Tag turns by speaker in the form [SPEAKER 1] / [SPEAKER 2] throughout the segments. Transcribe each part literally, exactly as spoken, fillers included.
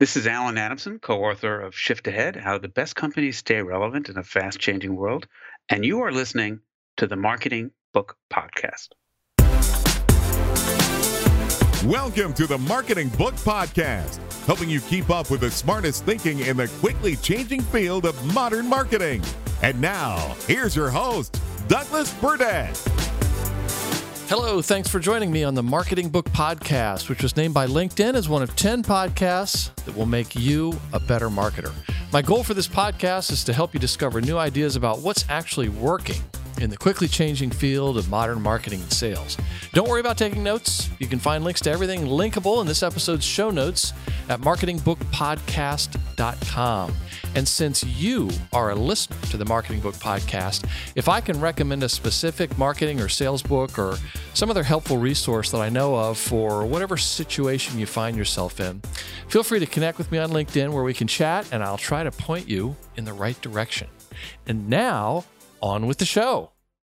[SPEAKER 1] This is Alan Adamson, co-author of Shift Ahead, How the Best Companies Stay Relevant in a Fast-Changing World, and you are listening to the Marketing Book Podcast.
[SPEAKER 2] Welcome to the Marketing Book Podcast, helping you keep up with the smartest thinking in the quickly changing field of modern marketing. And now, here's your host, Douglas Burdett.
[SPEAKER 3] Hello, thanks for joining me on the Marketing Book Podcast, which was named by LinkedIn as one of ten podcasts that will make you a better marketer. My goal for this podcast is to help you discover new ideas about what's actually working in the quickly changing field of modern marketing and sales. Don't worry about taking notes. You can find links to everything linkable in this episode's show notes at marketing book podcast dot com. And since you are a listener to the Marketing Book Podcast, if I can recommend a specific marketing or sales book or some other helpful resource that I know of for whatever situation you find yourself in, feel free to connect with me on LinkedIn where we can chat and I'll try to point you in the right direction. And now, on with the show.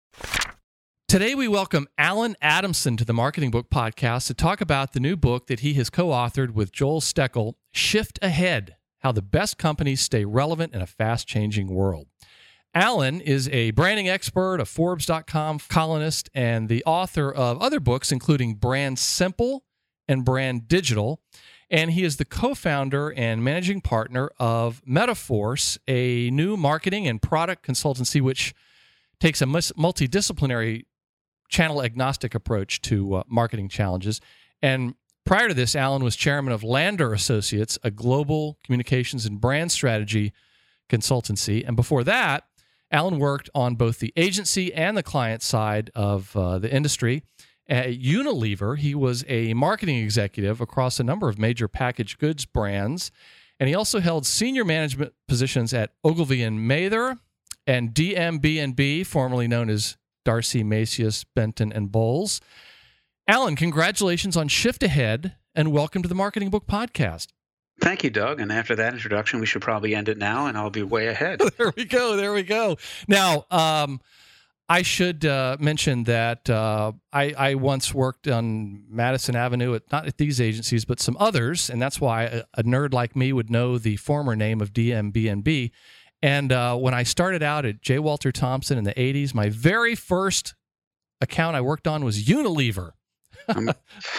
[SPEAKER 3] Today, we welcome Alan Adamson to the Marketing Book Podcast to talk about the new book that he has co-authored with Joel Steckel, Shift Ahead, How the Best Companies Stay Relevant in a Fast-Changing World. Alan is a branding expert, a Forbes dot com columnist, and the author of other books, including Brand Simple and Brand Digital. And he is the co-founder and managing partner of Metaforce, a new marketing and product consultancy which takes a multidisciplinary channel-agnostic approach to uh, marketing challenges. And prior to this, Alan was chairman of Lander Associates, a global communications and brand strategy consultancy. And before that, Alan worked on both the agency and the client side of uh, the industry. At Unilever, he was a marketing executive across a number of major packaged goods brands. And he also held senior management positions at Ogilvy and Mather and D M B and B, formerly known as Darcy Macias, Benton and Bowles. Alan, congratulations on Shift Ahead, and welcome to the Marketing Book Podcast.
[SPEAKER 1] Thank you, Doug. And after that introduction, we should probably end it now, and I'll be way ahead.
[SPEAKER 3] There we go. There we go. Now, um, I should uh, mention that uh, I, I once worked on Madison Avenue, at, not at these agencies, but some others, and that's why a, a nerd like me would know the former name of D M B and B. And uh, when I started out at J. Walter Thompson in the eighties, my very first account I worked on was Unilever.
[SPEAKER 1] um,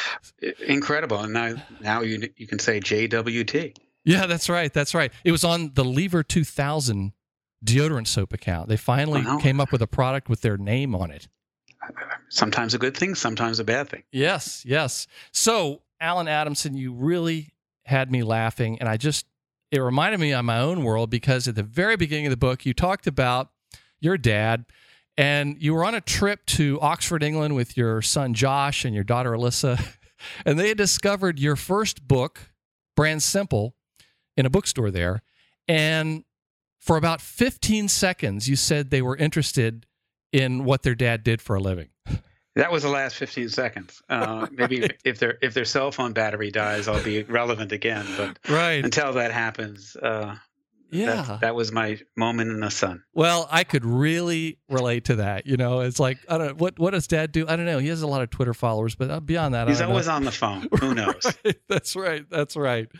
[SPEAKER 1] incredible. And now, now you you can say J W T.
[SPEAKER 3] Yeah, that's right. That's right. It was on the Lever two thousand deodorant soap account. They finally
[SPEAKER 1] Wow.
[SPEAKER 3] came up with a product with their name on it.
[SPEAKER 1] Sometimes a good thing, sometimes a bad thing.
[SPEAKER 3] Yes, yes. So, Alan Adamson, you really had me laughing, and I just, it reminded me of my own world because at the very beginning of the book, you talked about your dad, and you were on a trip to Oxford, England with your son Josh and your daughter Alyssa, and they had discovered your first book, Brand Simple, in a bookstore there. And for about fifteen seconds, you said they were interested in what their dad did for a living.
[SPEAKER 1] That was the last fifteen seconds. Uh, maybe if, if their if their cell phone battery dies, I'll be relevant again. But
[SPEAKER 3] right.
[SPEAKER 1] until that happens, uh,
[SPEAKER 3] yeah,
[SPEAKER 1] that, that was my moment in the sun.
[SPEAKER 3] Well, I could really relate to that. You know, it's like, I don't know, what what does Dad do? I don't know. He has a lot of Twitter followers, but beyond that,
[SPEAKER 1] he's
[SPEAKER 3] I don't
[SPEAKER 1] always
[SPEAKER 3] know.
[SPEAKER 1] on the phone. Who knows?
[SPEAKER 3] Right. That's right. That's right.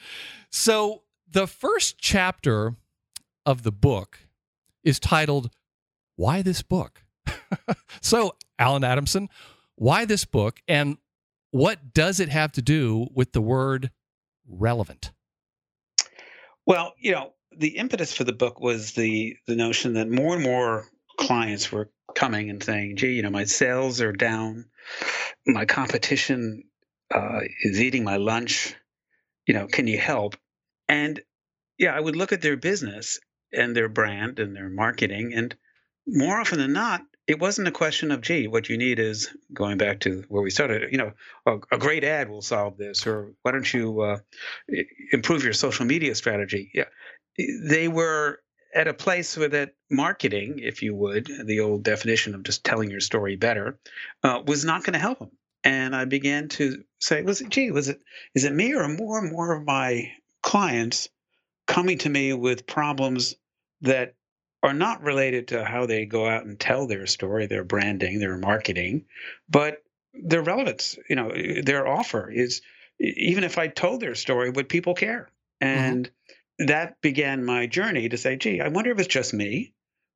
[SPEAKER 3] So the first chapter of the book is titled, Why This Book? So, Alan Adamson, why this book, and what does it have to do with the word relevant?
[SPEAKER 1] Well, you know, the impetus for the book was the the notion that more and more clients were coming and saying, gee, you know, my sales are down, my competition uh, is eating my lunch, you know, can you help? And yeah, I would look at their business and their brand and their marketing, and more often than not, it wasn't a question of, gee, what you need is, going back to where we started, you know, a, a great ad will solve this, or why don't you uh, improve your social media strategy? Yeah, they were at a place where that marketing, if you would, the old definition of just telling your story better, uh, was not going to help them. And I began to say, was it, gee, was it, is it me, or more and more of my clients coming to me with problems that are not related to how they go out and tell their story, their branding, their marketing, but their relevance? You know, their offer is, even if I told their story, would people care? And that began my journey to say, gee, I wonder if it's just me,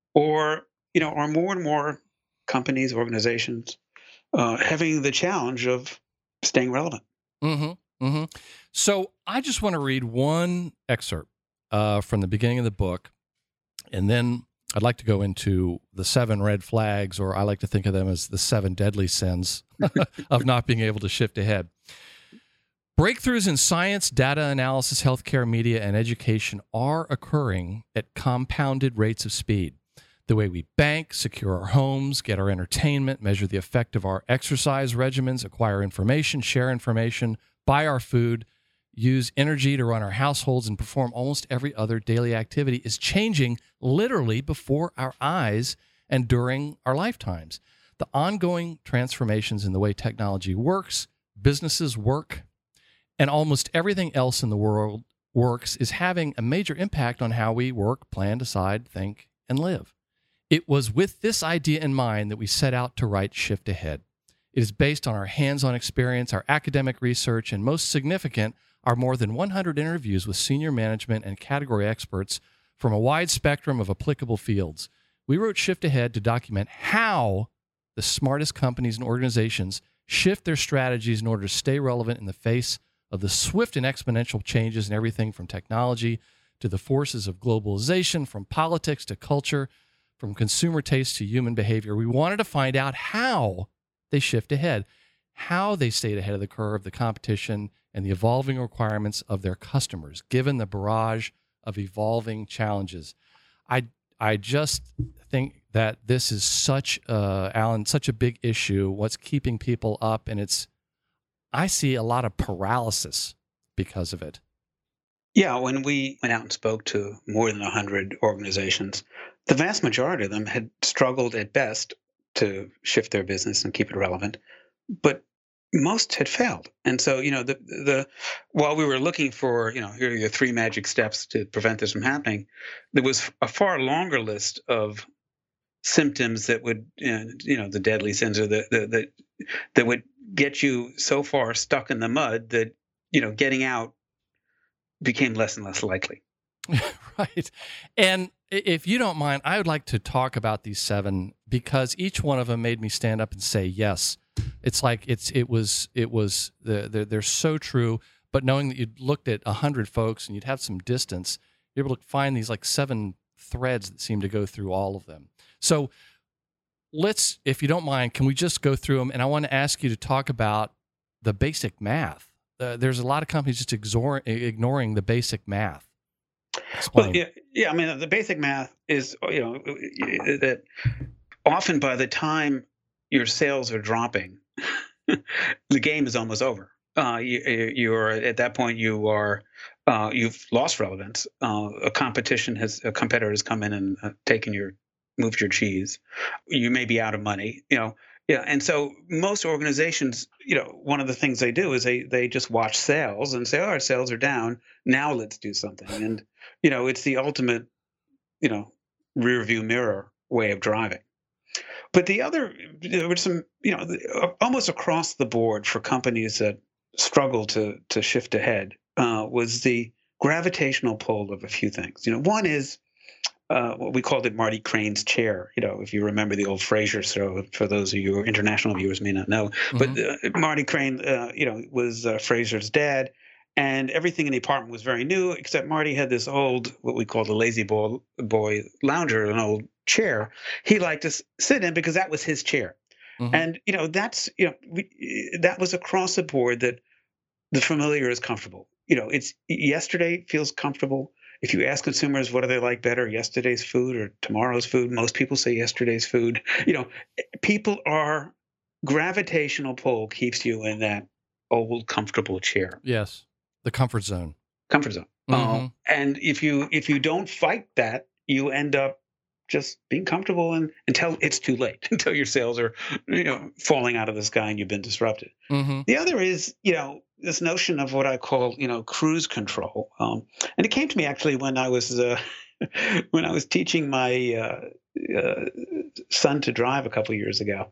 [SPEAKER 1] or, you know, are more and more companies, organizations uh, having the challenge of staying relevant.
[SPEAKER 3] Mm-hmm. Mm-hmm. So I just want to read one excerpt uh, from the beginning of the book, and then I'd like to go into the seven red flags, or I like to think of them as the seven deadly sins of not being able to shift ahead. Breakthroughs in science, data analysis, healthcare, media, and education are occurring at compounded rates of speed. The way we bank, secure our homes, get our entertainment, measure the effect of our exercise regimens, acquire information, share information, buy our food, use energy to run our households, and perform almost every other daily activity is changing literally before our eyes and during our lifetimes. The ongoing transformations in the way technology works, businesses work, and almost everything else in the world works is having a major impact on how we work, plan, decide, think, and live. It was with this idea in mind that we set out to write Shift Ahead. It is based on our hands-on experience, our academic research, and most significant, our more than one hundred interviews with senior management and category experts from a wide spectrum of applicable fields. We wrote Shift Ahead to document how the smartest companies and organizations shift their strategies in order to stay relevant in the face of the swift and exponential changes in everything from technology to the forces of globalization, from politics to culture, from consumer taste to human behavior. We wanted to find out how they shift ahead, how they stayed ahead of the curve, the competition, and the evolving requirements of their customers, given the barrage of evolving challenges. I I just think that this is such, uh, Alan, such a big issue, what's keeping people up, and it's, I see a lot of paralysis because of it.
[SPEAKER 1] Yeah, when we went out and spoke to more than one hundred organizations, the vast majority of them had struggled at best to shift their business and keep it relevant, but most had failed. And so, you know, the the while we were looking for, you know, here are your three magic steps to prevent this from happening, there was a far longer list of symptoms that would, you know, the deadly sins, or the, the, the that would get you so far stuck in the mud that, you know, getting out became less and less likely.
[SPEAKER 3] Right. And if you don't mind, I would like to talk about these seven, because each one of them made me stand up and say yes. It's like it's it was it was the, the, they're so true. But knowing that you'd looked at a hundred folks and you'd have some distance, you're able to find these like seven threads that seem to go through all of them. So let's, if you don't mind, can we just go through them? And I want to ask you to talk about the basic math. Uh, there's a lot of companies just exor- ignoring the basic math. Explain.
[SPEAKER 1] Well, yeah, yeah. I mean, the basic math is, you know, that often by the time your sales are dropping, the game is almost over. Uh, you, you're at that point, you are, uh, you've lost relevance. Uh, a competition has, a competitor has come in and uh, taken your, moved your cheese. You may be out of money, you know. Yeah, and so most organizations, you know, one of the things they do is they they just watch sales and say, "Oh, our sales are down. Now let's do something." And you know, it's the ultimate, you know, rear view mirror way of driving. But the other, there were some, you know, almost across the board for companies that struggle to to shift ahead uh, was the gravitational pull of a few things. You know, one is Uh, what we called it Marty Crane's chair. You know, if you remember the old Frasier show, for those of you who are international viewers may not know, mm-hmm. but uh, Marty Crane, uh, you know, was uh, Frasier's dad, and everything in the apartment was very new, except Marty had this old, what we call the lazy boy, boy lounger, an old chair he liked to s- sit in because that was his chair. Mm-hmm. And, you know, that's, you know, we, that was across the board, that the familiar is comfortable. You know, it's yesterday feels comfortable. If you ask consumers what do they like better, yesterday's food or tomorrow's food, most people say yesterday's food. You know, people are, gravitational pull keeps you in that old comfortable chair.
[SPEAKER 3] Yes, the comfort zone.
[SPEAKER 1] Comfort zone. Mm-hmm. Uh, and if you if you don't fight that, you end up just being comfortable and, until it's too late, until your sales are, you know, falling out of the sky and you've been disrupted. Mm-hmm. The other is, you know, this notion of what I call, you know, cruise control. Um, and it came to me actually when I was uh, when I was teaching my uh, uh, son to drive a couple of years ago.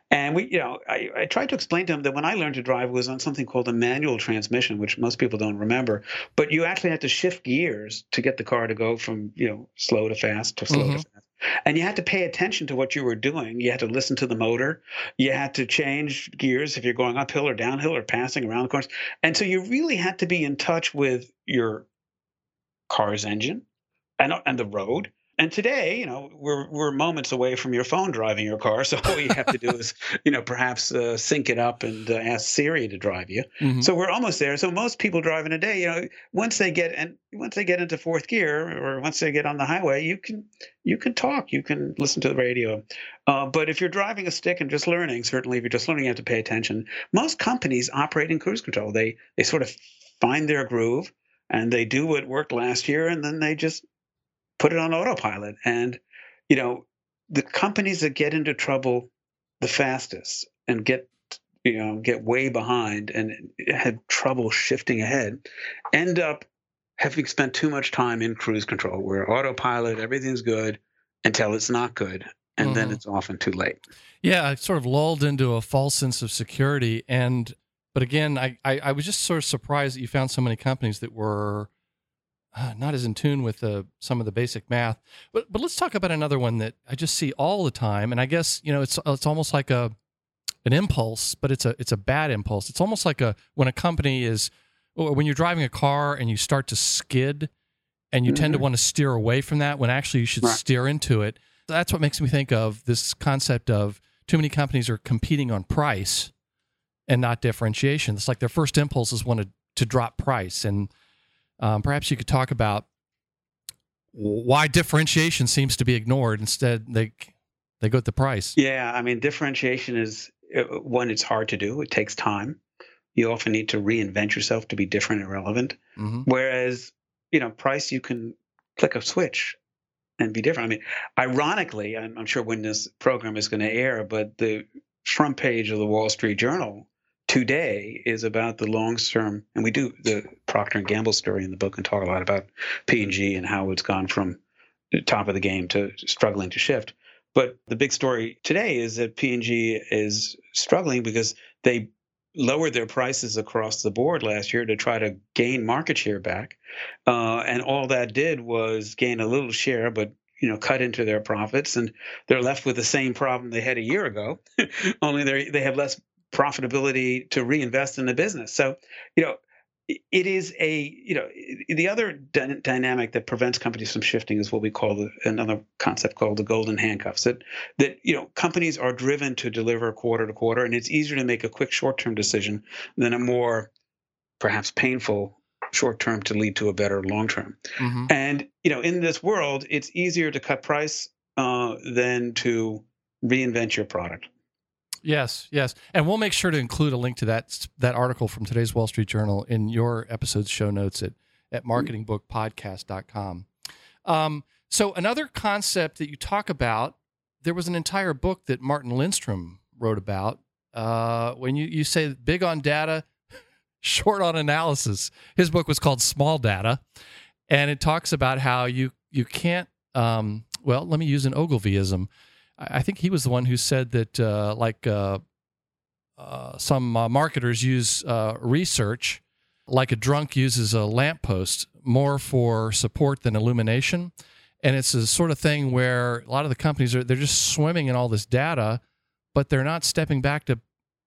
[SPEAKER 1] And we, you know, I, I tried to explain to him that when I learned to drive, it was on something called a manual transmission, which most people don't remember. But you actually had to shift gears to get the car to go from, you know, slow to fast to slow
[SPEAKER 3] Mm-hmm.
[SPEAKER 1] to fast. And you had to pay attention to what you were doing. You had to listen to the motor. You had to change gears if you're going uphill or downhill or passing around the corners. And so you really had to be in touch with your car's engine and and the road. And today, you know, we're we're moments away from your phone driving your car. So all you have to do is, you know, perhaps uh, sync it up and uh, ask Siri to drive you.
[SPEAKER 3] Mm-hmm.
[SPEAKER 1] So we're almost there. So most people driving today, you know, once they get and once they get into fourth gear or once they get on the highway, you can you can talk, you can listen to the radio. Uh, but if you're driving a stick and just learning, certainly if you're just learning, you have to pay attention. Most companies operate in cruise control. They they sort of find their groove and they do what worked last year, and then they just put it on autopilot. And, you know, the companies that get into trouble the fastest and get, you know, get way behind and have trouble shifting ahead end up having spent too much time in cruise control where autopilot, everything's good until it's not good. And
[SPEAKER 3] Mm-hmm.
[SPEAKER 1] then it's often too late.
[SPEAKER 3] Yeah, I sort of lulled into a false sense of security. And, but again, I, I, I was just sort of surprised that you found so many companies that were Uh, not as in tune with uh, some of the basic math. But but let's talk about another one that I just see all the time, and I guess you know it's it's almost like a an impulse, but it's a it's a bad impulse. It's almost like a when a company is or when you're driving a car and you start to skid, and you mm-hmm. tend to want to steer away from that when actually you should right. steer into it. That's what makes me think of this concept of too many companies are competing on price and not differentiation. It's like their first impulse is want to to drop price. And Um, perhaps you could talk about why differentiation seems to be ignored. Instead, they they go at the price.
[SPEAKER 1] Yeah, I mean, differentiation is one. It's hard to do. It takes time. You often need to reinvent yourself to be different and relevant. Mm-hmm. Whereas, you know, price, you can click a switch and be different. I mean, ironically, I'm, I'm sure when this program is going to air, but the front page of the Wall Street Journal today is about the long-term, and we do the Procter and Gamble story in the book and talk a lot about P and G and how it's gone from the top of the game to struggling to shift. But the big story today is that P and G is struggling because they lowered their prices across the board last year to try to gain market share back. Uh, and all that did was gain a little share, but you know, cut into their profits, and they're left with the same problem they had a year ago, only they they have less profitability to reinvest in the business. So, you know, it is a, you know, the other dy- dynamic that prevents companies from shifting is what we call the, another concept called the golden handcuffs. That, that, you know, companies are driven to deliver quarter to quarter, and it's easier to make a quick short-term decision than a more perhaps painful short-term to lead to a better long-term. Mm-hmm. And, you know, in this world, it's easier to cut price uh, than to reinvent your product.
[SPEAKER 3] Yes, yes. And we'll make sure to include a link to that that article from today's Wall Street Journal in your episode's show notes at, at marketing book podcast dot com. Um, so another concept that you talk about, there was an entire book that Martin Lindstrom wrote about uh, when you, you say big on data, short on analysis. His book was called Small Data, and it talks about how you, you can't, um, well, let me use an Ogilvyism. I think he was the one who said that, uh, like uh, uh, some uh, marketers use uh, research like a drunk uses a lamppost, more for support than illumination. And it's a sort of thing where a lot of the companies are they're just swimming in all this data, but they're not stepping back to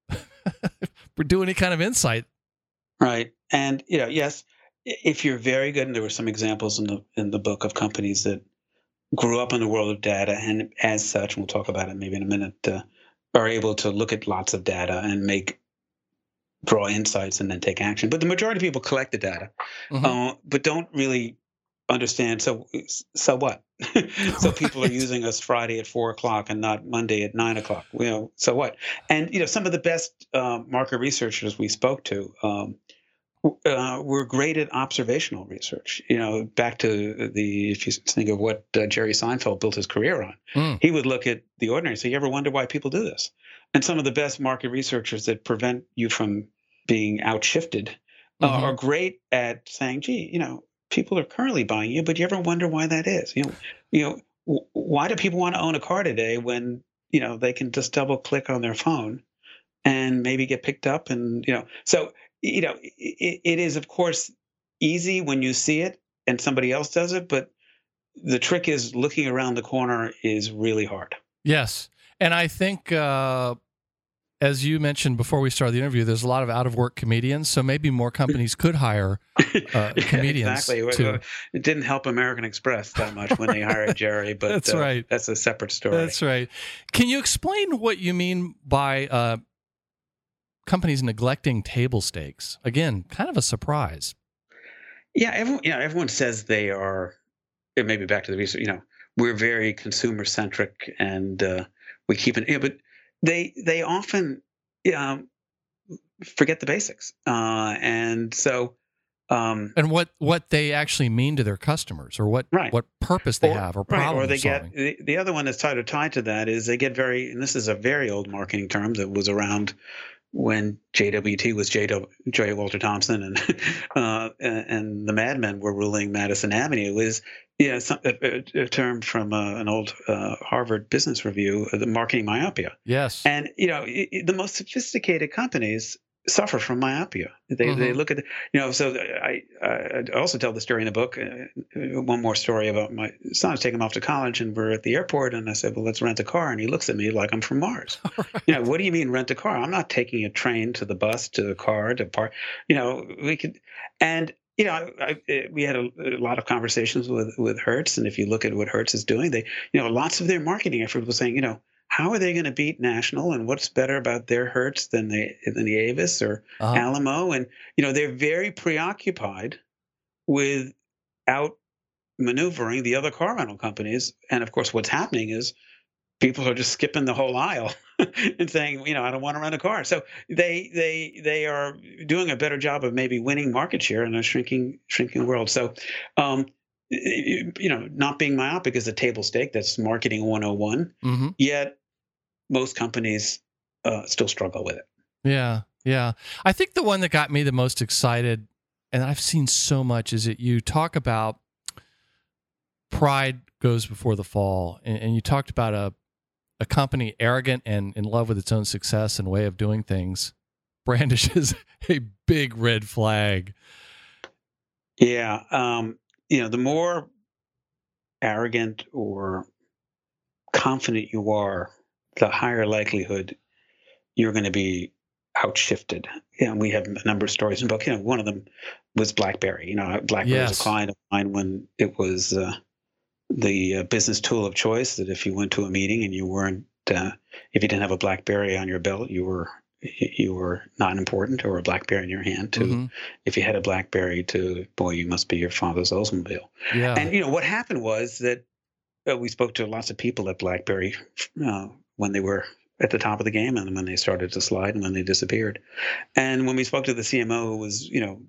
[SPEAKER 3] do any kind of insight.
[SPEAKER 1] Right, and you know, yes, if you're very good, and there were some examples in the in the book of companies that grew up in the world of data, and as such, and we'll talk about it maybe in a minute, uh, are able to look at lots of data and make, draw insights and then take action. But the majority of people collect the data, mm-hmm. uh, but don't really understand. So, so what? So people are using us Friday at four o'clock and not Monday at nine o'clock. You know, so what? And you know, some of the best uh, market researchers we spoke to um, uh, were great at observational research. You know, back to the if you think of what uh, Jerry Seinfeld built his career on, mm. he would look at the ordinary. So you ever wonder why people do this? And some of the best market researchers that prevent you from being outshifted uh, mm-hmm. are great at saying, "Gee, you know, people are currently buying you, but you ever wonder why that is? You know, you know, w- why do people want to own a car today when you know, they can just double click on their phone and maybe get picked up. And, you know, so, you know, it, it is, of course, easy when you see it and somebody else does it. But the trick is looking around the corner is really hard.
[SPEAKER 3] Yes. And I think, uh, as you mentioned before we started the interview, there's a lot of out-of-work comedians, so maybe more companies could hire uh, comedians.
[SPEAKER 1] Exactly.
[SPEAKER 3] To...
[SPEAKER 1] It didn't help American Express that much when they hired Jerry, but
[SPEAKER 3] that's
[SPEAKER 1] uh,
[SPEAKER 3] right.
[SPEAKER 1] That's a separate story.
[SPEAKER 3] That's right. Can you explain what you mean by uh, companies neglecting table stakes? Again, kind of a surprise.
[SPEAKER 1] Yeah, everyone, you know, everyone says they are, it may be back to the research, you know, we're very consumer-centric and uh, we keep it, you know, but they they often um, forget the basics. Uh, and so... Um,
[SPEAKER 3] and what, what they actually mean to their customers, or what
[SPEAKER 1] right.
[SPEAKER 3] what purpose they
[SPEAKER 1] or,
[SPEAKER 3] have, or problem
[SPEAKER 1] right, or they
[SPEAKER 3] solving.
[SPEAKER 1] get the, the other one that's tied or tied to that is they get very, and this is a very old marketing term that was around when J W T was J. J. Walter Thompson and uh, and the Mad Men were ruling Madison Avenue, was you know some, a, a term from uh, an old uh, Harvard Business Review, uh, the marketing myopia.
[SPEAKER 3] Yes,
[SPEAKER 1] and you know it, it, the most sophisticated companies suffer from myopia. They mm-hmm. they look at the, you know. So I I also tell the story in the book. Uh, one more story about my son. I was taking him off to college, and we're at the airport, and I said, "Well, let's rent a car." And he looks at me like I'm from Mars. Right. You know, what do you mean rent a car? I'm not taking a train to the bus to the car to park. You know, we could, and you know, I, I, we had a, a lot of conversations with with Hertz, and if you look at what Hertz is doing, they, you know, lots of their marketing effort was saying, you know, how are they going to beat National, and what's better about their Hertz than the than the Avis or uh-huh. Alamo? And you know, they're very preoccupied with out maneuvering the other car rental companies. And of course, what's happening is people are just skipping the whole aisle and saying, you know, I don't want to rent a car. So they they they are doing a better job of maybe winning market share in a shrinking shrinking world. So. Um, you know, not being myopic is a table stake. That's marketing one oh one. Mm-hmm. Yet most companies uh, still struggle with it.
[SPEAKER 3] Yeah, yeah. I think the one that got me the most excited, and I've seen so much, is that you talk about pride goes before the fall. And, and you talked about a, a company arrogant and in love with its own success and way of doing things brandishes a big red flag.
[SPEAKER 1] Yeah. Um, you know, the more arrogant or confident you are, the higher likelihood you're going to be outshifted. You know, we have a number of stories in the book. You know, one of them was BlackBerry. You know, BlackBerry yes. was a client of mine when it was uh, the uh, business tool of choice. That if you went to a meeting and you weren't, uh, if you didn't have a BlackBerry on your belt, you were you were not important, or a BlackBerry in your hand. To mm-hmm. if you had a BlackBerry, to boy, you must be your father's Oldsmobile. Yeah. And you know what happened was that uh, we spoke to lots of people at BlackBerry uh, when they were at the top of the game, and when they started to slide, and when they disappeared. And when we spoke to the C M O, who was you know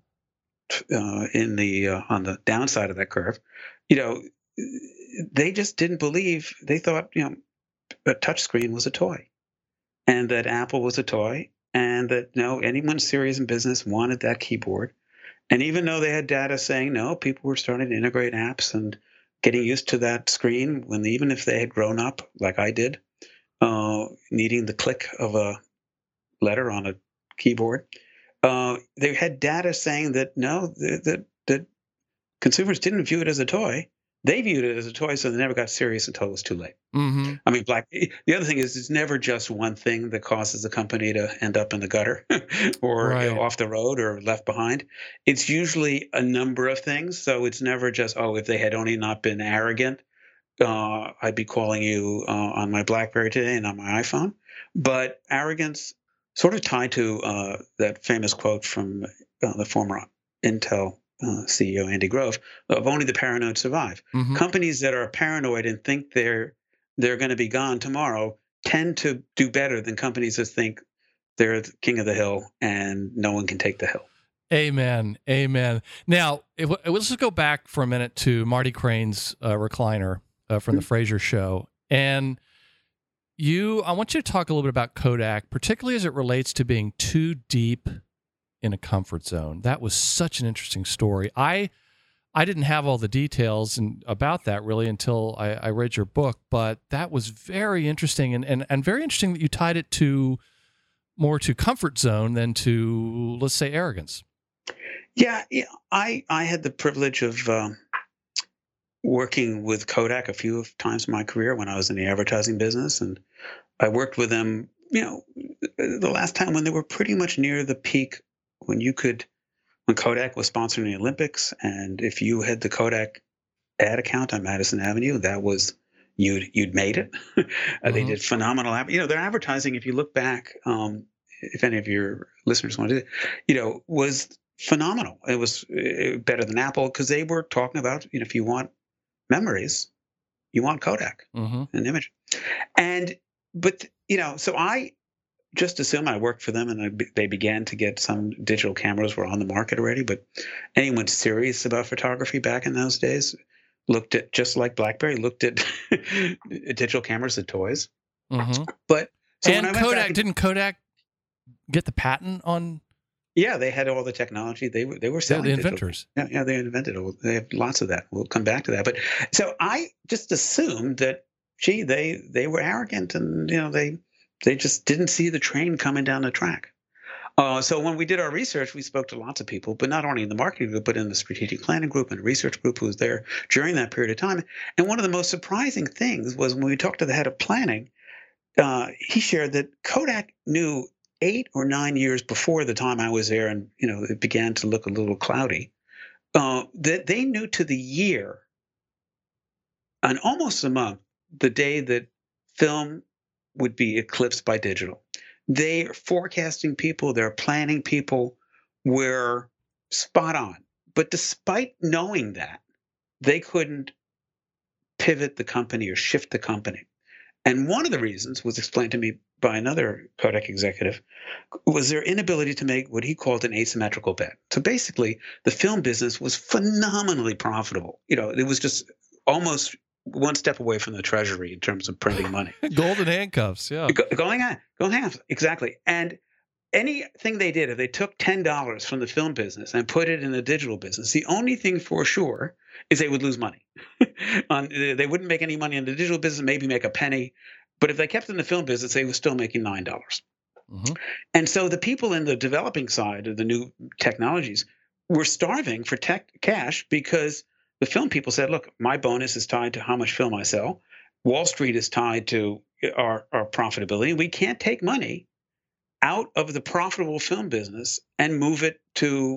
[SPEAKER 1] uh, in the uh, on the downside of that curve, you know, they just didn't believe. They thought you know a touchscreen was a toy. And that Apple was a toy, and that you know, anyone serious in business wanted that keyboard. And even though they had data saying no, people were starting to integrate apps and getting used to that screen, when they, even if they had grown up like I did, uh, needing the click of a letter on a keyboard, uh, they had data saying that no, that that consumers didn't view it as a toy. They viewed it as a toy, so they never got serious until it was too late. Mm-hmm. I mean, Black. The other thing is, it's never just one thing that causes the company to end up in the gutter, or right. you know, off the road, or left behind. It's usually a number of things. So it's never just, oh, if they had only not been arrogant, uh, I'd be calling you uh, on my BlackBerry today and on my iPhone. But arrogance, sort of tied to uh, that famous quote from uh, the former Intel Uh, C E O Andy Grove, of only the paranoid survive. Mm-hmm. Companies that are paranoid and think they're they're going to be gone tomorrow tend to do better than companies that think they're the king of the hill and no one can take the hill.
[SPEAKER 3] Amen. Amen. Now, it, it, let's just go back for a minute to Marty Crane's uh, recliner uh, from the mm-hmm. Fraser Show. And you, I want you to talk a little bit about Kodak, particularly as it relates to being too deep in a comfort zone. That was such an interesting story. I I didn't have all the details and about that really until I, I read your book, but that was very interesting and, and, and very interesting that you tied it to more to comfort zone than to, let's say, arrogance.
[SPEAKER 1] Yeah, yeah. I, I had the privilege of um, working with Kodak a few times in my career when I was in the advertising business. And I worked with them, you know, the last time when they were pretty much near the peak when you could, when Kodak was sponsoring the Olympics. And if you had the Kodak ad account on Madison Avenue, that was, you'd, you'd made it. uh, mm-hmm. They did phenomenal, you know, their advertising, if you look back, um, if any of your listeners want to do it, you know, was phenomenal. It was better than Apple because they were talking about, you know, if you want memories, you want Kodak, mm-hmm. an image. And, but, you know, so I just assumed I worked for them and I, they began to get some digital cameras were on the market already. But anyone serious about photography back in those days looked at, just like BlackBerry, looked at digital cameras as toys. Mm-hmm. But
[SPEAKER 3] so and Kodak, back, didn't Kodak get the patent on?
[SPEAKER 1] Yeah, they had all the technology. They were they were selling.
[SPEAKER 3] They're the inventors.
[SPEAKER 1] Yeah, yeah, they invented it. They have lots of that. We'll come back to that. But so I just assumed that, gee, they they were arrogant and you know they they just didn't see the train coming down the track. Uh, so when we did our research, we spoke to lots of people, but not only in the marketing group, but in the strategic planning group and the research group who was there during that period of time. And one of the most surprising things was when we talked to the head of planning, uh, he shared that Kodak knew eight or nine years before the time I was there, and you know it began to look a little cloudy, uh, that they knew to the year and almost a month the day that film would be eclipsed by digital. They are forecasting people, they're planning people were spot on. But despite knowing that, they couldn't pivot the company or shift the company. And one of the reasons was explained to me by another Kodak executive was their inability to make what he called an asymmetrical bet. So basically, the film business was phenomenally profitable. You know, it was just almost one step away from the treasury in terms of printing money.
[SPEAKER 3] Golden handcuffs, yeah.
[SPEAKER 1] Go, going on, going handcuffs, exactly. And anything they did, if they took ten dollars from the film business and put it in the digital business, the only thing for sure is they would lose money. On, they wouldn't make any money in the digital business, maybe make a penny. But if they kept it in the film business, they were still making nine dollars. Mm-hmm. And so the people in the developing side of the new technologies were starving for tech cash because the film people said, look, my bonus is tied to how much film I sell. Wall Street is tied to our, our profitability. We can't take money out of the profitable film business and move it to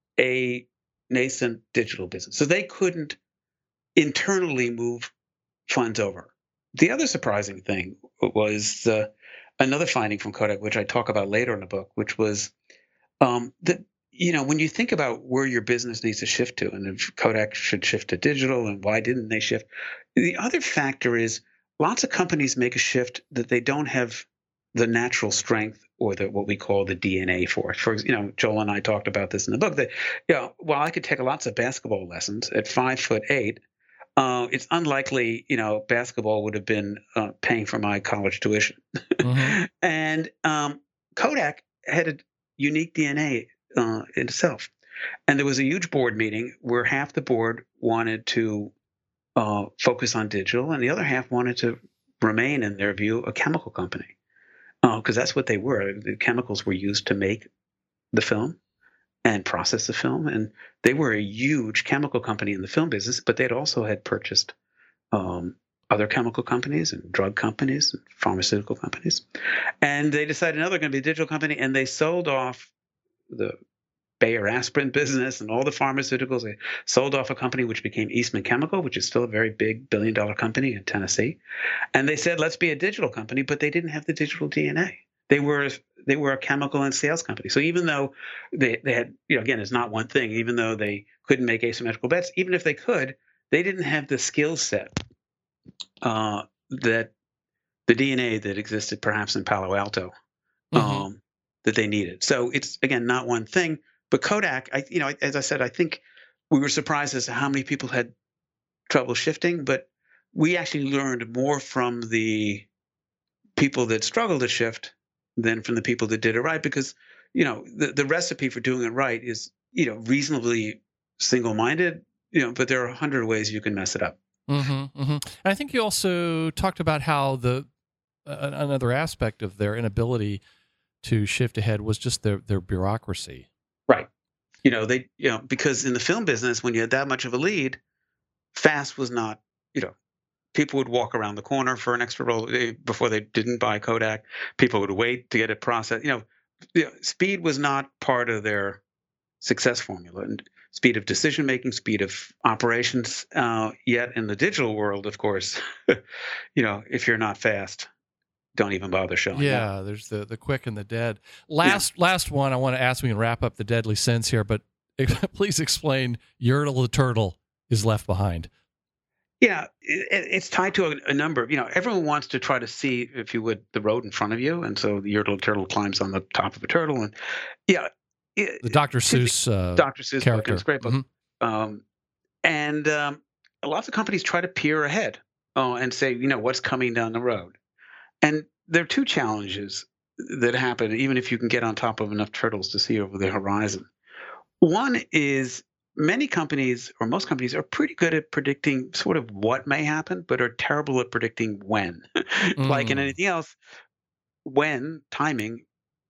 [SPEAKER 1] a nascent digital business. So they couldn't internally move funds over. The other surprising thing was uh, another finding from Kodak, which I talk about later in the book, which was um, that, you know, when you think about where your business needs to shift to, and if Kodak should shift to digital and why didn't they shift, the other factor is lots of companies make a shift that they don't have the natural strength or the what we call the D N A for. For you know, Joel and I talked about this in the book that, you know, while I could take lots of basketball lessons at five foot eight, uh, it's unlikely, you know, basketball would have been uh, paying for my college tuition. Mm-hmm. And um, Kodak had a unique D N A uh, in itself. And there was a huge board meeting where half the board wanted to uh, focus on digital and the other half wanted to remain, in their view, a chemical company. Because uh, that's what they were. The chemicals were used to make the film and process the film. And they were a huge chemical company in the film business, but they'd also had purchased um, other chemical companies and drug companies and pharmaceutical companies. And they decided, no, they're going to be a digital company. And they sold off the Bayer aspirin business and all the pharmaceuticals. They sold off a company which became Eastman Chemical, which is still a very big billion dollar company in Tennessee. And they said, let's be a digital company, but they didn't have the digital D N A. They were they were a chemical and sales company. So even though they, they had, you know, again, it's not one thing, even though they couldn't make asymmetrical bets, even if they could, they didn't have the skill set uh, that the D N A that existed perhaps in Palo Alto um, mm-hmm. that they needed. So it's, again, not one thing. But Kodak, I, you know, as I said, I think we were surprised as to how many people had trouble shifting, but we actually learned more from the people that struggled to shift than from the people that did it right, because, you know, the, the recipe for doing it right is, you know, reasonably single-minded, you know, but there are a hundred ways you can mess it up.
[SPEAKER 3] Mm-hmm, mm-hmm. And I think you also talked about how the uh, another aspect of their inability to shift ahead was just their their bureaucracy.
[SPEAKER 1] Right. You know, they, you know, because in the film business, when you had that much of a lead, fast was not, you know, people would walk around the corner for an extra roll eh, before they didn't buy Kodak. People would wait to get it processed. You know, you know, speed was not part of their success formula, and speed of decision making, speed of operations. Uh, yet in the digital world, of course, you know, if you're not fast, don't even bother showing
[SPEAKER 3] Yeah,
[SPEAKER 1] up.
[SPEAKER 3] there's the the quick and the dead. Last yeah. last one I want to ask. We can wrap up the deadly sins here, but please explain. Yertle the turtle is left behind.
[SPEAKER 1] Yeah, it, it's tied to a, a number of, you know, everyone wants to try to see, if you would, the road in front of you, and so the Yertle turtle climbs on the top of a turtle, and yeah, it,
[SPEAKER 3] the Doctor Seuss uh,
[SPEAKER 1] Doctor Seuss
[SPEAKER 3] character.
[SPEAKER 1] book, it's a great book. Mm-hmm. Um, and um, lots of companies try to peer ahead uh, and say, you know, what's coming down the road. And there are two challenges that happen, even if you can get on top of enough turtles to see over the horizon. One is many companies, or most companies, are pretty good at predicting sort of what may happen, but are terrible at predicting when. mm. Like in anything else, when, timing,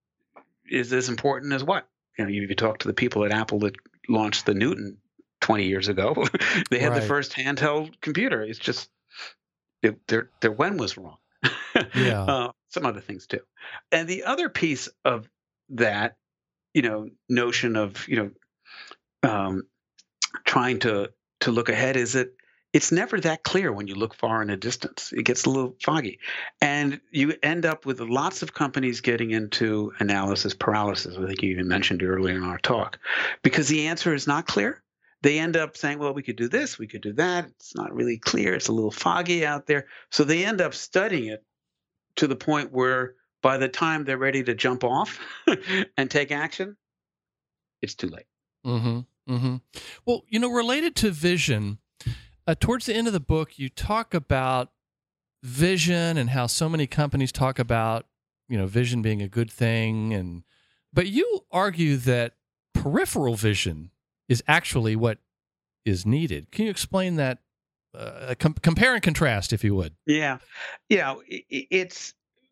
[SPEAKER 1] is as important as what. You know, you, you talk to the people at Apple that launched the Newton twenty years ago. They had right. the first handheld computer. It's just it, their their when was wrong.
[SPEAKER 3] Yeah.
[SPEAKER 1] Uh, some other things too. And the other piece of that, you know, notion of, you know, um, trying to to look ahead is that it's never that clear when you look far in a distance. It gets a little foggy. And you end up with lots of companies getting into analysis paralysis. I think you even mentioned earlier in our talk, because the answer is not clear. They end up saying, well, we could do this, we could do that. It's not really clear. It's a little foggy out there. So they end up studying it to the point where by the time they're ready to jump off and take action, it's too late.
[SPEAKER 3] Mm-hmm. Mm-hmm. Well, you know, related to vision, uh, towards the end of the book, you talk about vision and how so many companies talk about, you know, vision being a good thing, and but you argue that peripheral vision is actually what is needed. Can you explain that? Uh, com- compare and contrast, if you would.
[SPEAKER 1] Yeah, yeah. It, it's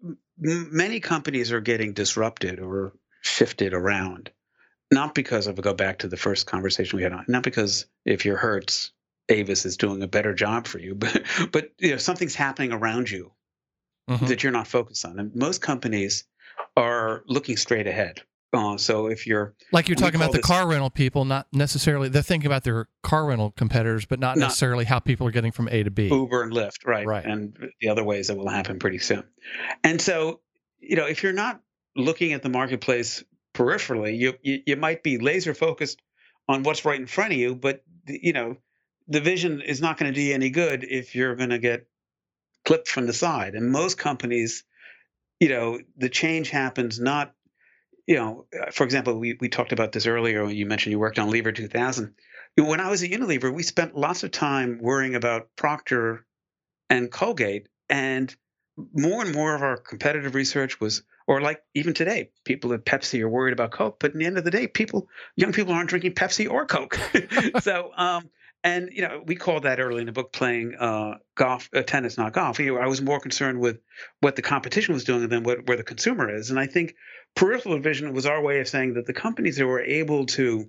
[SPEAKER 1] many companies are getting disrupted or shifted around. Not because of, go back to the first conversation we had on, not because if you're Hertz, Avis is doing a better job for you, but, but you know, something's happening around you mm-hmm. that you're not focused on. And most companies are looking straight ahead. Uh, so if you're...
[SPEAKER 3] Like you're talking about the this, car rental people, not necessarily, they're thinking about their car rental competitors, but not, not necessarily how people are getting from A to B.
[SPEAKER 1] Uber and Lyft, right.
[SPEAKER 3] Right.
[SPEAKER 1] And the other ways that will happen pretty soon. And so, you know, if you're not looking at the marketplace peripherally, you, you you might be laser focused on what's right in front of you, but you know the vision is not going to do you any good if you're going to get clipped from the side. And most companies, you know, the change happens not, you know, for example, we we talked about this earlier when you mentioned you worked on Lever two thousand. You know, when I was at Unilever, we spent lots of time worrying about Procter and Colgate, and more and more of our competitive research was, or like even today, people at Pepsi are worried about Coke, but in the end of the day, people, young people aren't drinking Pepsi or Coke. so, um, and you know, we called that early in the book playing uh, golf, uh, tennis, not golf. You know, I was more concerned with what the competition was doing than what, where the consumer is. And I think peripheral vision was our way of saying that the companies that were able to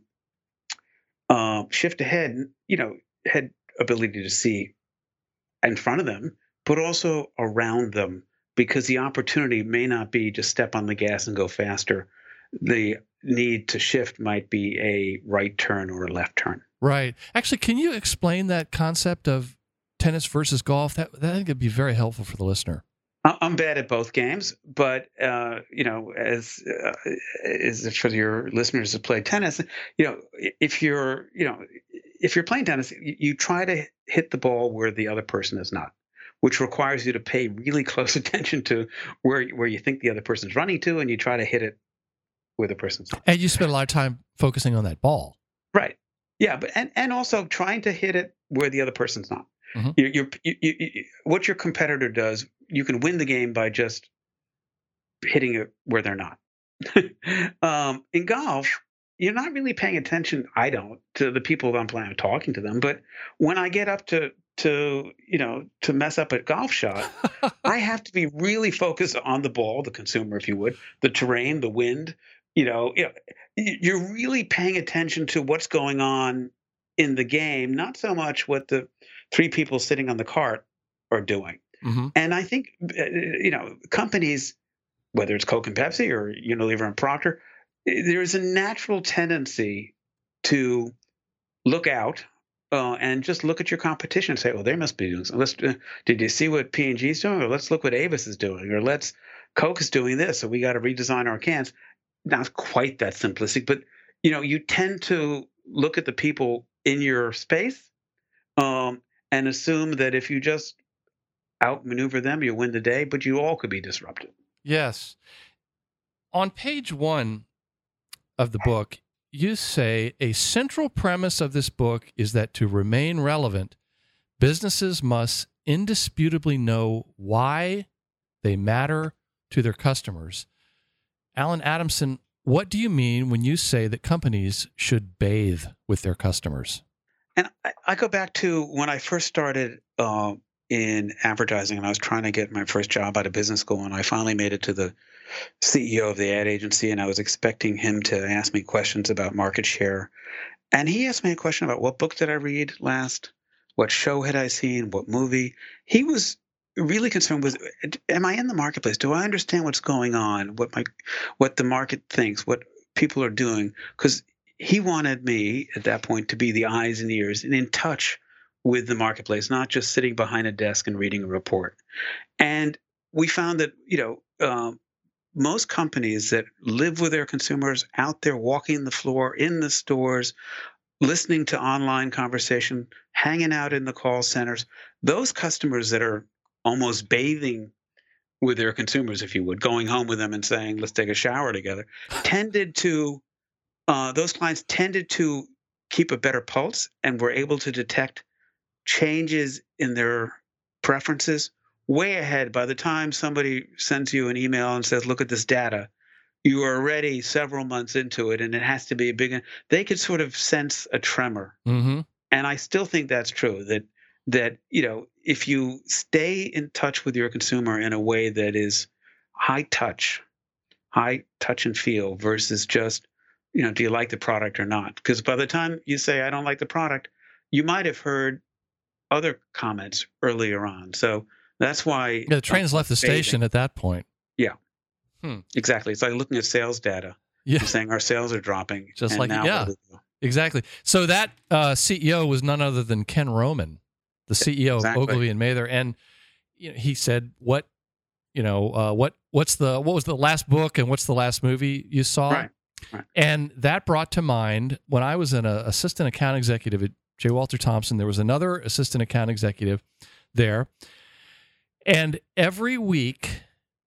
[SPEAKER 1] uh, shift ahead, you know, had ability to see in front of them, but also around them, because the opportunity may not be just step on the gas and go faster. The need to shift might be a right turn or a left turn.
[SPEAKER 3] Right. Actually, can you explain that concept of tennis versus golf? That, that I think would be very helpful for the listener.
[SPEAKER 1] I'm bad at both games, but uh, you know, as uh, as for your listeners that play tennis, you know, if you're, you know, if you're playing tennis, you, you try to hit the ball where the other person is not, which requires you to pay really close attention to where where you think the other person's running to, and you try to hit it where the person's not.
[SPEAKER 3] And you spend a lot of time focusing on that ball.
[SPEAKER 1] Right. Yeah, but and, and also trying to hit it where the other person's not. Mm-hmm. You're, you're, you, you, you, what your competitor does, you can win the game by just hitting it where they're not. um, in golf, you're not really paying attention. I don't to the people that I'm planning on talking to them, but when I get up to to you know to mess up a golf shot, I have to be really focused on the ball, the consumer, if you would, the terrain, the wind. You know, you know, y- you're really paying attention to what's going on in the game, not so much what the three people sitting on the cart are doing.
[SPEAKER 3] hmm
[SPEAKER 1] And I think uh, you know companies, whether it's Coke and Pepsi or Unilever and Procter, eh, there's a natural tendency to look out uh, and just look at your competition and say, "Well, they must be doing something. Let's, uh, did you see what P and G is doing? Or let's look what Avis is doing, or let's Coke is doing this, so we got to redesign our cans." Not quite that simplistic, but you know, you tend to look at the people in your space um, and assume that if you just outmaneuver them, you win the day. But you all could be disrupted.
[SPEAKER 3] Yes. On page one of the book, you say a central premise of this book is that to remain relevant, businesses must indisputably know why they matter to their customers. Alan Adamson, what do you mean when you say that companies should bathe with their customers?
[SPEAKER 1] And I, I go back to when I first started uh, in advertising, and I was trying to get my first job out of business school, and I finally made it to the C E O of the ad agency, and I was expecting him to ask me questions about market share. And he asked me a question about what book did I read last, what show had I seen, what movie. He was really concerned with, am I in the marketplace? Do I understand what's going on? What my, what the market thinks, what people are doing? Because he wanted me at that point to be the eyes and ears and in touch with the marketplace, not just sitting behind a desk and reading a report. And we found that, you know, um, most companies that live with their consumers out there walking the floor in the stores, listening to online conversation, hanging out in the call centers, those customers that are almost bathing with their consumers, if you would, going home with them and saying, let's take a shower together, tended to, uh, those clients tended to keep a better pulse and were able to detect changes in their preferences way ahead. By the time somebody sends you an email and says, look at this data, you are already several months into it, and it has to be a big, they could sort of sense a tremor.
[SPEAKER 3] Mm-hmm.
[SPEAKER 1] And I still think that's true, that, that, you know, if you stay in touch with your consumer in a way that is high touch, high touch and feel versus just, you know, do you like the product or not? Because by the time you say, I don't like the product, you might have heard other comments earlier on. So that's why
[SPEAKER 3] Yeah, the train's
[SPEAKER 1] uh,
[SPEAKER 3] left the
[SPEAKER 1] bathing-
[SPEAKER 3] station at that point.
[SPEAKER 1] Yeah,
[SPEAKER 3] Hmm.
[SPEAKER 1] exactly. It's like looking at sales data
[SPEAKER 3] Yeah,
[SPEAKER 1] and saying our sales are dropping.
[SPEAKER 3] Just
[SPEAKER 1] and
[SPEAKER 3] like-
[SPEAKER 1] now
[SPEAKER 3] yeah.
[SPEAKER 1] what do we do?
[SPEAKER 3] exactly. So that uh, C E O was none other than Ken Roman, the C E O
[SPEAKER 1] Exactly.
[SPEAKER 3] of Ogilvy and Mather, and you know, he said, "What, you know, uh, what, what's the, what was the last book and what's the last movie you saw?"
[SPEAKER 1] Right. Right.
[SPEAKER 3] And that brought to mind when I was an uh, assistant account executive at J. Walter Thompson. There was another assistant account executive there, and every week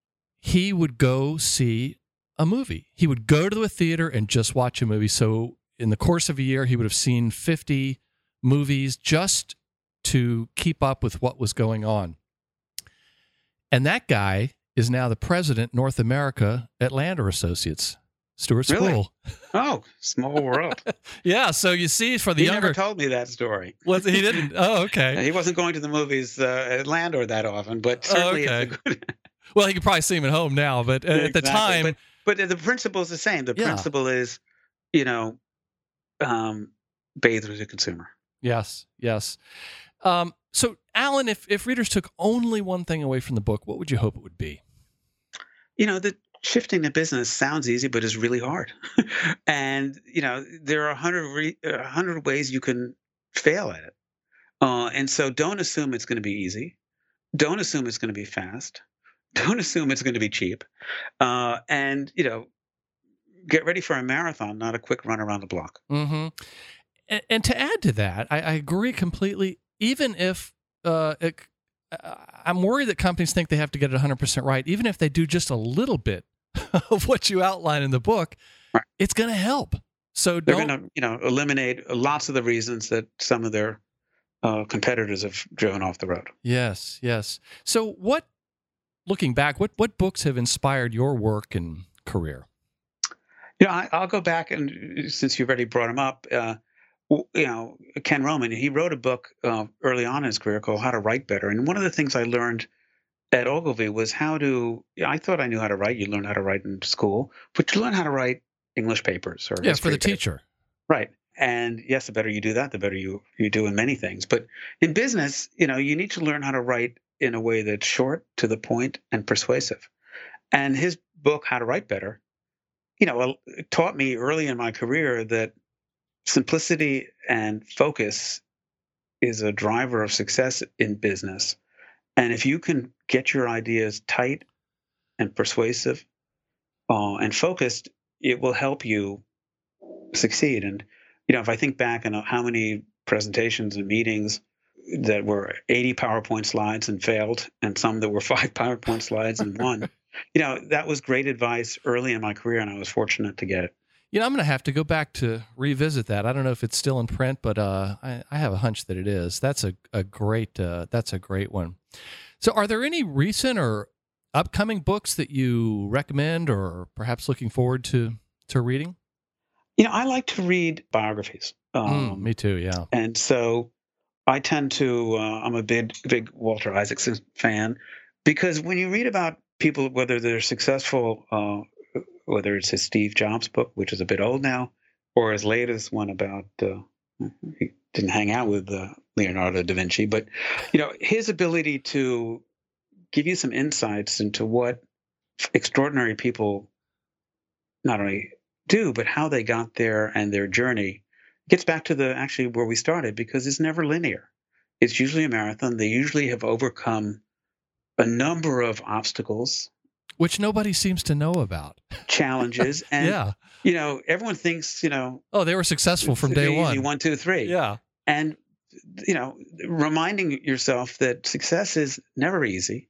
[SPEAKER 3] he would go see a movie. He would go to a theater and just watch a movie. So in the course of a year, he would have seen fifty movies just to keep up with what was going on. And that guy is now the president, North America at Lander Associates, Stuart
[SPEAKER 1] Really?
[SPEAKER 3] Spool.
[SPEAKER 1] Oh, small world.
[SPEAKER 3] Yeah, so you see, for the
[SPEAKER 1] he
[SPEAKER 3] younger,
[SPEAKER 1] never told me that story.
[SPEAKER 3] was he didn't? Oh, okay.
[SPEAKER 1] He wasn't going to the movies uh, at Landor that often, but certainly
[SPEAKER 3] okay.
[SPEAKER 1] it's a good.
[SPEAKER 3] Well, he could probably see him at home now, but uh, at the
[SPEAKER 1] Exactly.
[SPEAKER 3] time,
[SPEAKER 1] But, but the principle is the same. The
[SPEAKER 3] Yeah.
[SPEAKER 1] principle is, you know, um, bathe with the consumer.
[SPEAKER 3] yes, yes. Um, so, Alan, if if readers took only one thing away from the book, what would you hope it would be?
[SPEAKER 1] You know, the shifting the business sounds easy, but is really hard. And you know, there are a hundred re- a hundred ways you can fail at it. Uh, and so, don't assume it's going to be easy. Don't assume it's going to be fast. Don't assume it's going to be cheap. Uh, and you know, get ready for a marathon, not a quick run around the block.
[SPEAKER 3] Mm-hmm. And, and to add to that, I, I agree completely. Even if uh, it, uh, I'm worried that companies think they have to get it one hundred percent right, even if they do just a little bit of what you outline in the book,
[SPEAKER 1] Right.
[SPEAKER 3] it's going to help. So
[SPEAKER 1] They're
[SPEAKER 3] don't.
[SPEAKER 1] going to, you know, eliminate lots of the reasons that some of their uh, competitors have driven off the road.
[SPEAKER 3] Yes, yes. So what? Looking back, what what books have inspired your work and career?
[SPEAKER 1] You know, I, I'll go back and since you've already brought him up, uh, w- you know, Ken Roman, he wrote a book uh, early on in his career called How to Write Better. And one of the things I learned at Ogilvy was how to, I thought I knew how to write. You learn how to write in school, but you learn how to write English papers or
[SPEAKER 3] Yeah, for
[SPEAKER 1] history
[SPEAKER 3] the
[SPEAKER 1] papers.
[SPEAKER 3] teacher.
[SPEAKER 1] Right. And yes, the better you do that, the better you, you do in many things. But in business, you know, you need to learn how to write in a way that's short, to the point, and persuasive. And his book, How to Write Better, you know, it taught me early in my career that simplicity and focus is a driver of success in business. And if you can get your ideas tight and persuasive uh, and focused, it will help you succeed. And, you know, if I think back on how many presentations and meetings that were eighty PowerPoint slides and failed, and some that were five PowerPoint slides and won, you know, that was great advice early in my career, and I was fortunate to get it.
[SPEAKER 3] You know, I'm going to have to go back to revisit that. I don't know if it's still in print, but uh, I, I have a hunch that it is. That's a, a great uh, that's a great one. So are there any recent or upcoming books that you recommend or perhaps looking forward to, to reading?
[SPEAKER 1] You know, I like to read biographies. Um,
[SPEAKER 3] Mm, me too, yeah.
[SPEAKER 1] And so I tend to, uh, I'm a big, big Walter Isaacson fan, because when you read about people, whether they're successful, uh, whether it's his Steve Jobs book, which is a bit old now, or his latest one about, uh, he didn't hang out with uh, Leonardo da Vinci, but, you know, his ability to give you some insights into what extraordinary people not only do, but how they got there and their journey gets back to the actually where we started, because it's never linear. It's usually a marathon. They usually have overcome a number of obstacles,
[SPEAKER 3] Which nobody seems to know about.
[SPEAKER 1] challenges, and
[SPEAKER 3] Yeah.
[SPEAKER 1] you know, everyone thinks, you know,
[SPEAKER 3] Oh, they were successful from day
[SPEAKER 1] easy,
[SPEAKER 3] one.
[SPEAKER 1] one, two, three.
[SPEAKER 3] Yeah.
[SPEAKER 1] And you know, reminding yourself that success is never easy,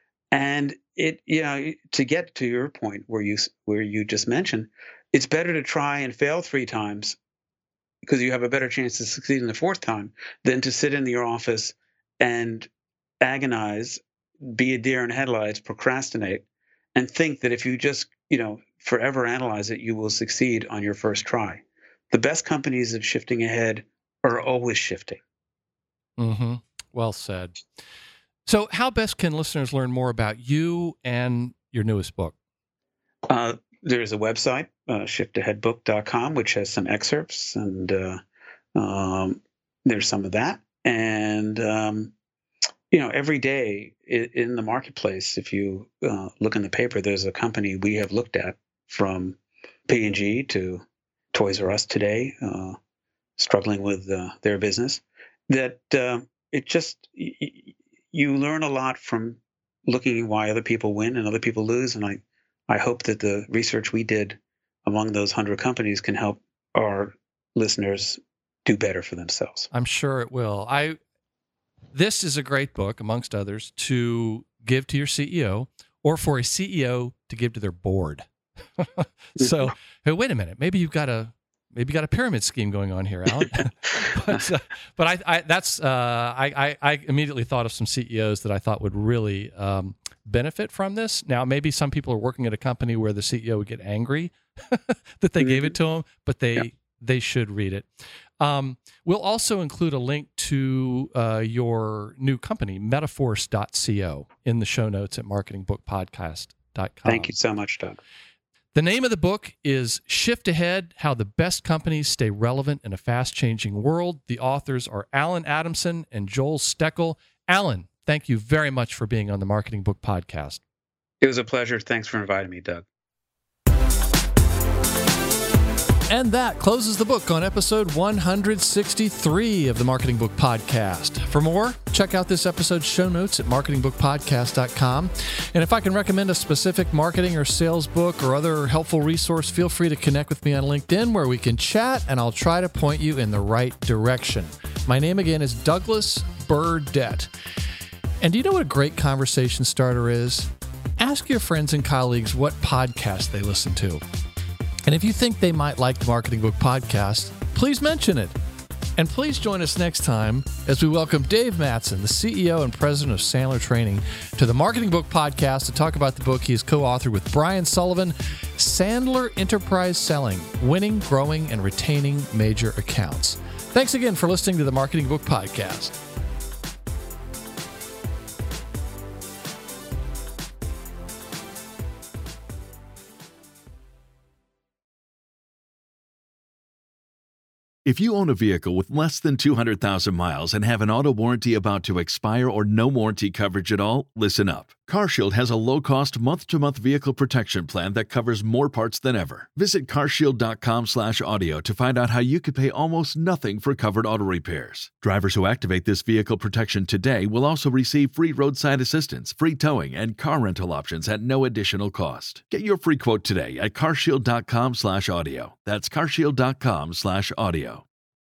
[SPEAKER 1] and it, you know, to get to your point where you where you just mentioned, it's better to try and fail three times because you have a better chance to succeed in the fourth time than to sit in your office and agonize, be a deer in headlights, procrastinate, and think that if you just, you know, forever analyze it, you will succeed on your first try. The best companies of shifting ahead are always shifting.
[SPEAKER 3] Mm-hmm. Well said. So how best can listeners learn more about you and your newest book?
[SPEAKER 1] Uh, there's a website, uh, shift ahead book dot com, which has some excerpts, and uh, um, there's some of that. And, um, you know, every day in, in the marketplace, if you uh, look in the paper, there's a company we have looked at, from P and G to Toys R Us today, uh, struggling with uh, their business, that uh, it just, y- y- you learn a lot from looking at why other people win and other people lose. And I, I hope that the research we did among those hundred companies can help our listeners do better for themselves.
[SPEAKER 3] I'm sure it will. I. This is a great book, amongst others, to give to your C E O, or for a C E O to give to their board. So, hey, wait a minute. Maybe you've got a maybe you got a pyramid scheme going on here, Alan. but uh, but I, I that's uh, I, I I immediately thought of some C E Os that I thought would really um, benefit from this. Now, maybe some people are working at a company where the C E O would get angry that they gave it to them, but they yeah. they should read it. Um, we'll also include a link to uh, your new company, metaforce dot co, in the show notes at marketing book podcast dot com.
[SPEAKER 1] Thank you so much, Doug.
[SPEAKER 3] The name of the book is Shift Ahead, How the Best Companies Stay Relevant in a Fast-Changing World. The authors are Alan Adamson and Joel Steckel. Alan, thank you very much for being on the Marketing Book Podcast.
[SPEAKER 1] It was a pleasure. Thanks for inviting me, Doug.
[SPEAKER 3] And that closes the book on episode one hundred sixty-three of the Marketing Book Podcast. For more, check out this episode's show notes at marketing book podcast dot com. And if I can recommend a specific marketing or sales book or other helpful resource, feel free to connect with me on LinkedIn, where we can chat and I'll try to point you in the right direction. My name again is Douglas Burdett. And do you know what a great conversation starter is? Ask your friends and colleagues what podcast they listen to. And if you think they might like the Marketing Book Podcast, please mention it. And please join us next time as we welcome Dave Mattson, the C E O and president of Sandler Training, to the Marketing Book Podcast to talk about the book he has co-authored with Brian Sullivan, Sandler Enterprise Selling, winning, growing, and retaining major accounts. Thanks again for listening to the Marketing Book Podcast.
[SPEAKER 4] If you own a vehicle with less than two hundred thousand miles and have an auto warranty about to expire or no warranty coverage at all, listen up. CarShield has a low-cost month-to-month vehicle protection plan that covers more parts than ever. Visit carshield.com slash audio to find out how you could pay almost nothing for covered auto repairs. Drivers who activate this vehicle protection today will also receive free roadside assistance, free towing, and car rental options at no additional cost. Get your free quote today at carshield.com slash audio. That's carshield.com slash audio.